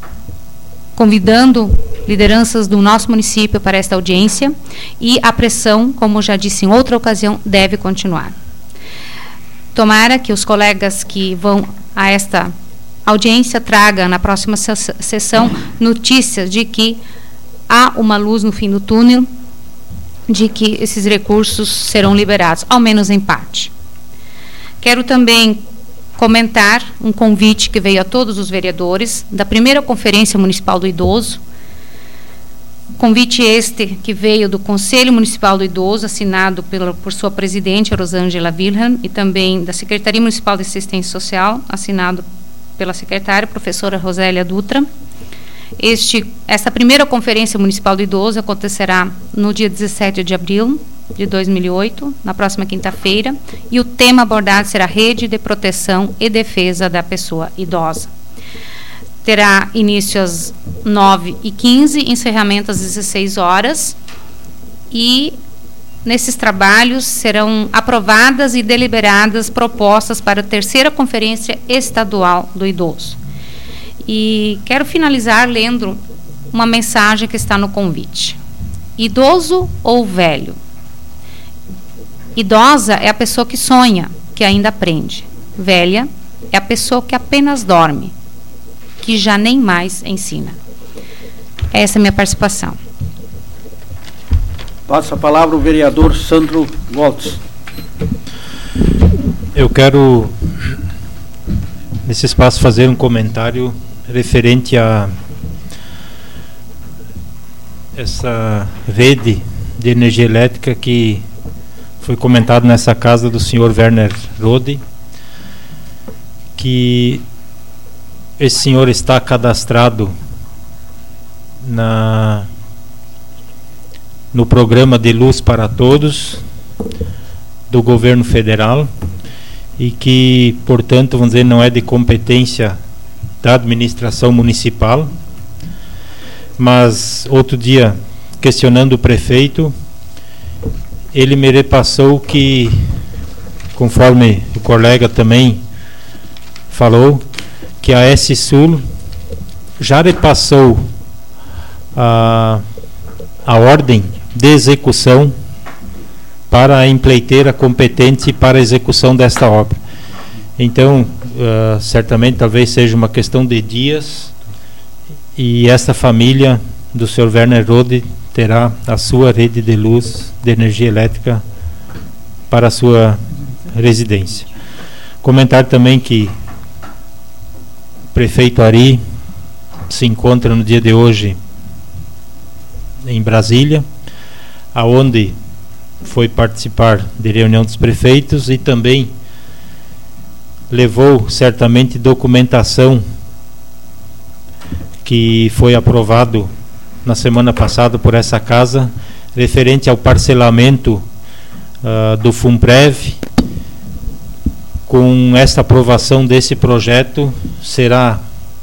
convidando lideranças do nosso município para esta audiência, e a pressão, como já disse em outra ocasião, deve continuar. Tomara que os colegas que vão a esta audiência tragam na próxima sessão notícias de que há uma luz no fim do túnel, de que esses recursos serão liberados, ao menos em parte. Quero também comentar um convite que veio a todos os vereadores da primeira Conferência Municipal do Idoso. Convite este que veio do Conselho Municipal do Idoso, assinado por sua presidente, Rosângela Wilhelm, e também da Secretaria Municipal de Assistência Social, assinado pela secretária, professora Rosélia Dutra. Esta primeira Conferência Municipal do Idoso acontecerá no dia 17 de abril de 2008, na próxima quinta-feira, e o tema abordado será Rede de Proteção e Defesa da Pessoa Idosa. terá início às 9h15, encerramento às 16 horas. E nesses trabalhos serão aprovadas e deliberadas propostas para a terceira Conferência Estadual do Idoso. E quero finalizar lendo uma mensagem que está no convite. Idoso ou velho? Idosa é a pessoa que sonha, que ainda aprende. Velha é a pessoa que apenas dorme, que já nem mais ensina. Essa é a minha participação. Passa a palavra o vereador Sandro Waltz. Eu quero, nesse espaço, fazer um comentário referente a essa rede de energia elétrica que foi comentado nessa casa do senhor Werner Rode, que esse senhor está cadastrado no programa de Luz para Todos do governo federal e que, portanto, vamos dizer, não é de competência da administração municipal. Mas outro dia, questionando o prefeito, ele me repassou que, conforme o colega também falou, que a S-Sul já repassou a ordem de execução para a empreiteira competente para a execução desta obra. Então, certamente, talvez seja uma questão de dias e esta família do Sr. Werner Rode terá a sua rede de luz, de energia elétrica para a sua residência. Comentar também que o prefeito Ari se encontra no dia de hoje em Brasília, aonde foi participar de reunião dos prefeitos e também levou certamente documentação que foi aprovado na semana passada por essa casa, referente ao parcelamento do FUNPREV. Com esta aprovação desse projeto, será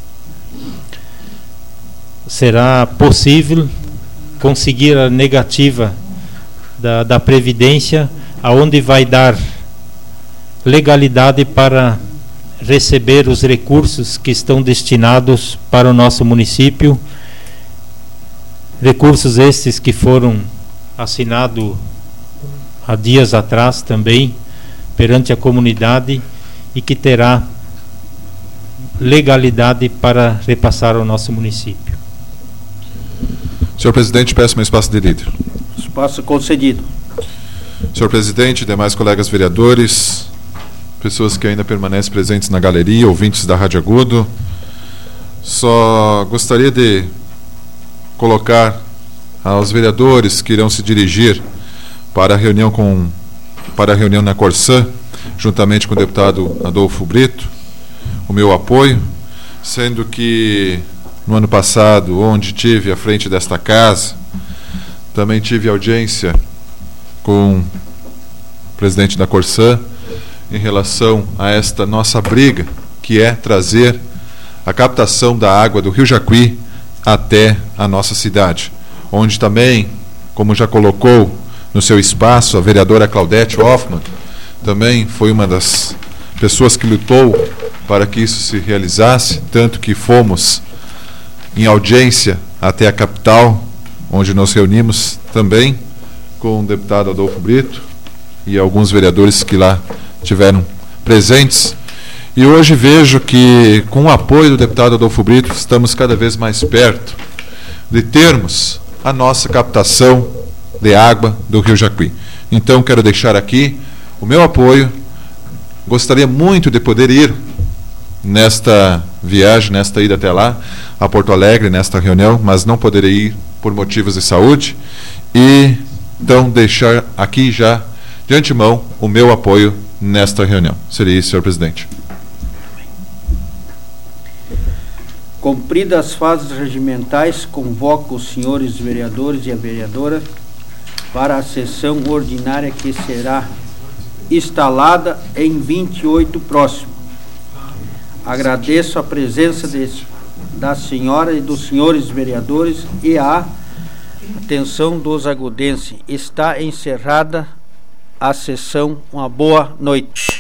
possível conseguir a negativa da Previdência, aonde vai dar legalidade para receber os recursos que estão destinados para o nosso município, recursos estes que foram assinados há dias atrás também perante a comunidade e que terá legalidade para repassar ao nosso município. Senhor presidente, peço um espaço de líder. Espaço concedido. Senhor presidente, demais colegas vereadores, pessoas que ainda permanecem presentes na galeria, ouvintes da Rádio Agudo, só gostaria de colocar aos vereadores que irão se dirigir para a reunião na Corsã, juntamente com o deputado Adolfo Brito, o meu apoio, sendo que no ano passado, onde tive à frente desta casa, também tive audiência com o presidente da Corsã em relação a esta nossa briga, que é trazer a captação da água do Rio Jacuí até a nossa cidade, onde também, como já colocou no seu espaço, a vereadora Claudete Hoffmann também foi uma das pessoas que lutou para que isso se realizasse, tanto que fomos em audiência até a capital, onde nos reunimos também com o deputado Adolfo Brito e alguns vereadores que lá tiveram presentes. E hoje vejo que, com o apoio do deputado Adolfo Brito, estamos cada vez mais perto de termos a nossa captação de água do Rio Jacuí. Então, quero deixar aqui o meu apoio. Gostaria muito de poder ir nesta viagem, nesta ida até lá, a Porto Alegre, nesta reunião, mas não poderei ir por motivos de saúde. E, então, deixar aqui já, de antemão, o meu apoio nesta reunião. Seria isso, senhor presidente. Cumpridas as fases regimentais, convoco os senhores vereadores e a vereadora para a sessão ordinária que será instalada em 28 próximo. Agradeço a presença da senhora e dos senhores vereadores e a atenção dos agudenses. Está encerrada a sessão. Uma boa noite.